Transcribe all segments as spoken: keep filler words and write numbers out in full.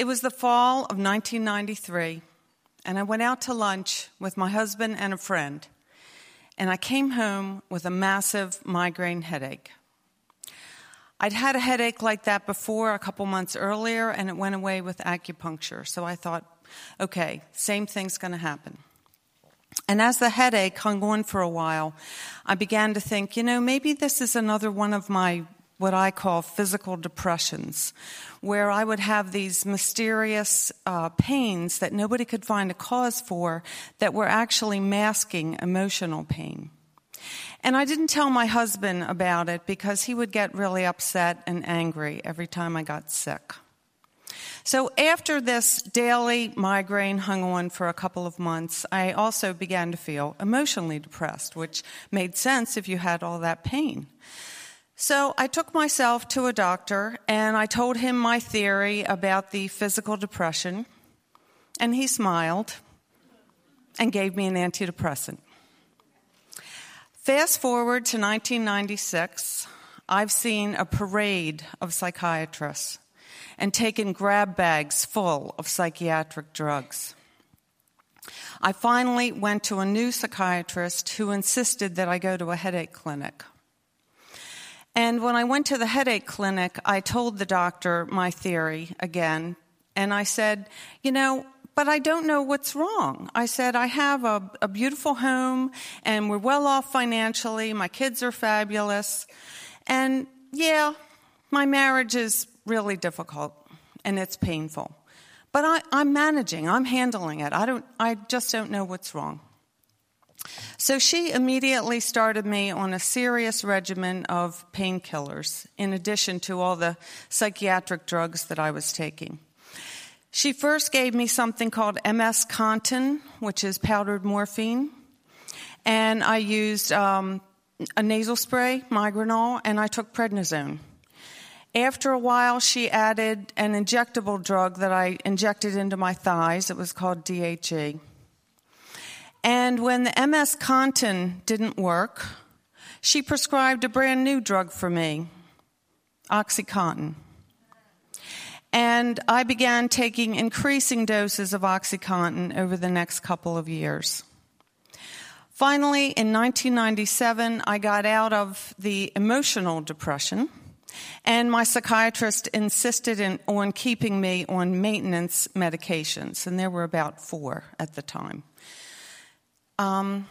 It was the fall of nineteen ninety-three, and I went out to lunch with my husband and a friend, and I came home with a massive migraine headache. I'd had a headache like that before a couple months earlier, and it went away with acupuncture. So I thought, okay, same thing's going to happen. And as the headache hung on for a while, I began to think, you know, maybe this is another one of my what I call physical depressions, where I would have these mysterious uh, pains that nobody could find a cause for that were actually masking emotional pain. And I didn't tell my husband about it because he would get really upset and angry every time I got sick. So after this daily migraine hung on for a couple of months, I also began to feel emotionally depressed, which made sense if you had all that pain. So I took myself to a doctor, and I told him my theory about the physical depression, and he smiled and gave me an antidepressant. Fast forward to nineteen ninety-six, I've seen a parade of psychiatrists and taken grab bags full of psychiatric drugs. I finally went to a new psychiatrist who insisted that I go to a headache clinic. And when I went to the headache clinic, I told the doctor my theory again, and I said, you know, but I don't know what's wrong. I said, I have a, a beautiful home, and we're well off financially, my kids are fabulous, and yeah, my marriage is really difficult, and it's painful. But I, I'm managing, I'm handling it. I don't, I just don't know what's wrong. So she immediately started me on a serious regimen of painkillers, in addition to all the psychiatric drugs that I was taking. She first gave me something called M S Contin, which is powdered morphine, and I used um, a nasal spray, Migranol, and I took prednisone. After a while, she added an injectable drug that I injected into my thighs. It was called D H E. And when the M S Contin didn't work, she prescribed a brand new drug for me, OxyContin. And I began taking increasing doses of OxyContin over the next couple of years. Finally, in nineteen ninety-seven, I got out of the emotional depression, and my psychiatrist insisted in, on keeping me on maintenance medications, and there were about four at the time. Um,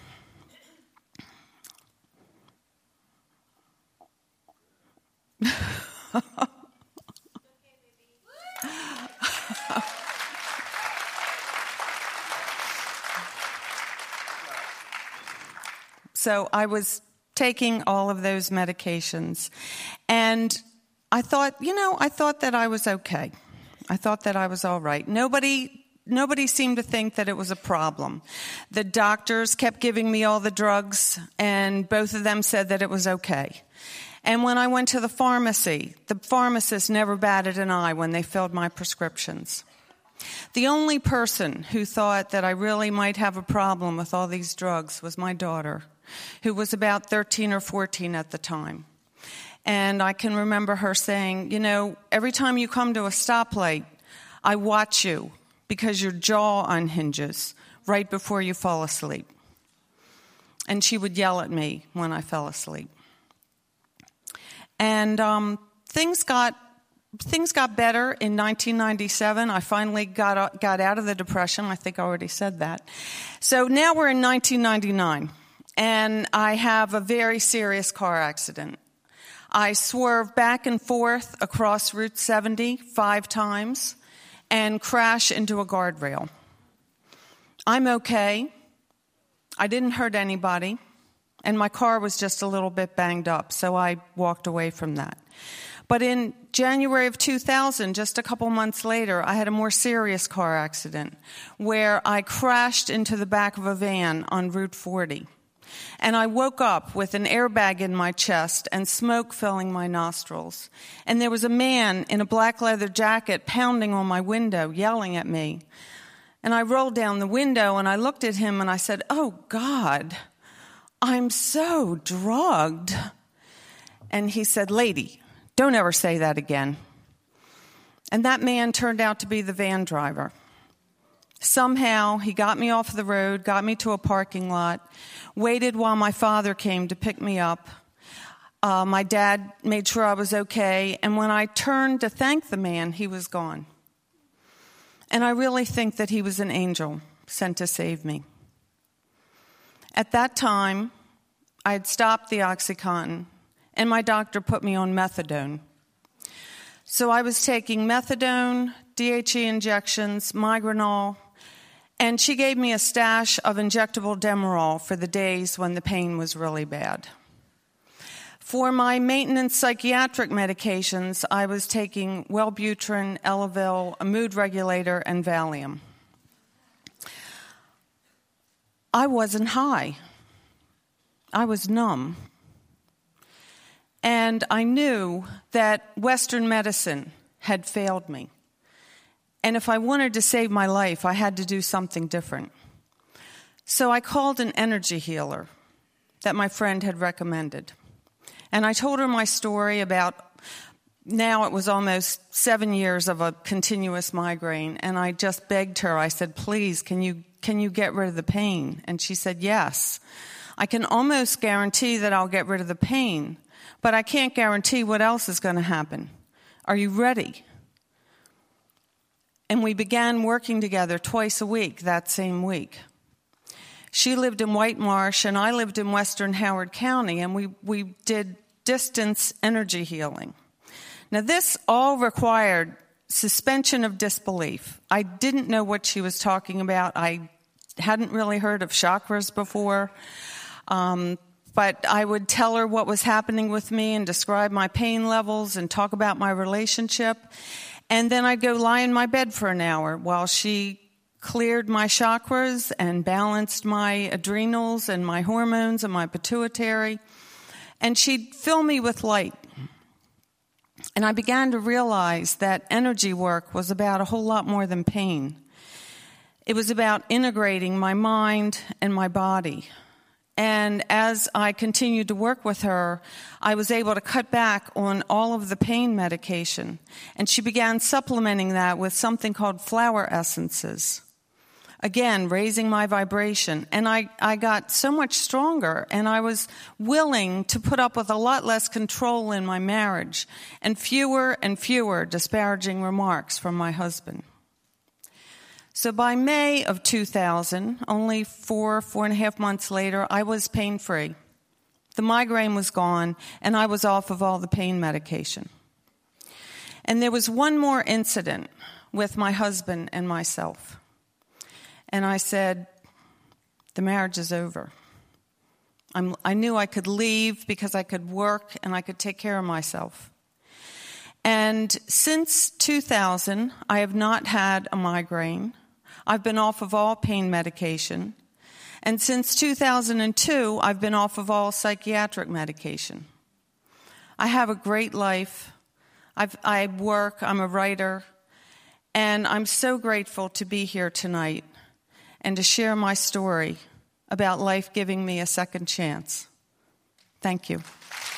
so I was taking all of those medications, and I thought, you know, I thought that I was okay. I thought that I was all right. Nobody Nobody seemed to think that it was a problem. The doctors kept giving me all the drugs, and both of them said that it was okay. And when I went to the pharmacy, the pharmacist never batted an eye when they filled my prescriptions. The only person who thought that I really might have a problem with all these drugs was my daughter, who was about thirteen or fourteen at the time. And I can remember her saying, you know, every time you come to a stoplight, I watch you, because your jaw unhinges right before you fall asleep. And she would yell at me when I fell asleep. And um, things got things got better in nineteen ninety-seven. I finally got got out of the depression. I think I already said that. So now we're in nineteen ninety-nine, and I have a very serious car accident. I swerve back and forth across Route seventy five times and crash into a guardrail. I'm okay. I didn't hurt anybody, and my car was just a little bit banged up, so I walked away from that. But in January of two thousand, just a couple months later, I had a more serious car accident where I crashed into the back of a van on Route forty. And I woke up with an airbag in my chest and smoke filling my nostrils. And there was a man in a black leather jacket pounding on my window, yelling at me. And I rolled down the window and I looked at him and I said, "Oh, God, I'm so drugged." And he said, "Lady, don't ever say that again." And that man turned out to be the van driver. Somehow, he got me off the road, got me to a parking lot, waited while my father came to pick me up. Uh, my dad made sure I was okay, and when I turned to thank the man, he was gone. And I really think that he was an angel sent to save me. At that time, I had stopped the OxyContin, and my doctor put me on methadone. So I was taking methadone, D H E injections, Migranol, and she gave me a stash of injectable Demerol for the days when the pain was really bad. For my maintenance psychiatric medications, I was taking Wellbutrin, Elavil, a mood regulator, and Valium. I wasn't high. I was numb. And I knew that Western medicine had failed me. And if I wanted to save my life, I had to do something different. So I called an energy healer that my friend had recommended. And I told her my story about, now it was almost seven years of a continuous migraine. And I just begged her, I said, please, can you, can you get rid of the pain? And she said, yes. I can almost guarantee that I'll get rid of the pain, but I can't guarantee what else is going to happen. Are you ready? And we began working together twice a week that same week. She lived in White Marsh, and I lived in Western Howard County, and we, we did distance energy healing. Now, this all required suspension of disbelief. I didn't know what she was talking about. I hadn't really heard of chakras before. Um, but I would tell her what was happening with me and describe my pain levels and talk about my relationship. And then I'd go lie in my bed for an hour while she cleared my chakras and balanced my adrenals and my hormones and my pituitary. And she'd fill me with light. And I began to realize that energy work was about a whole lot more than pain. It was about integrating my mind and my body. And as I continued to work with her, I was able to cut back on all of the pain medication. And she began supplementing that with something called flower essences. Again, raising my vibration. And I, I got so much stronger, and I was willing to put up with a lot less control in my marriage and fewer and fewer disparaging remarks from my husband. So by May of two thousand, only four, four and a half months later, I was pain-free. The migraine was gone, and I was off of all the pain medication. And there was one more incident with my husband and myself. And I said, the marriage is over. I'm, I knew I could leave because I could work and I could take care of myself. And since two thousand, I have not had a migraine. I've been off of all pain medication. And since two thousand two, I've been off of all psychiatric medication. I have a great life. I've, I work. I'm a writer. And I'm so grateful to be here tonight and to share my story about life giving me a second chance. Thank you.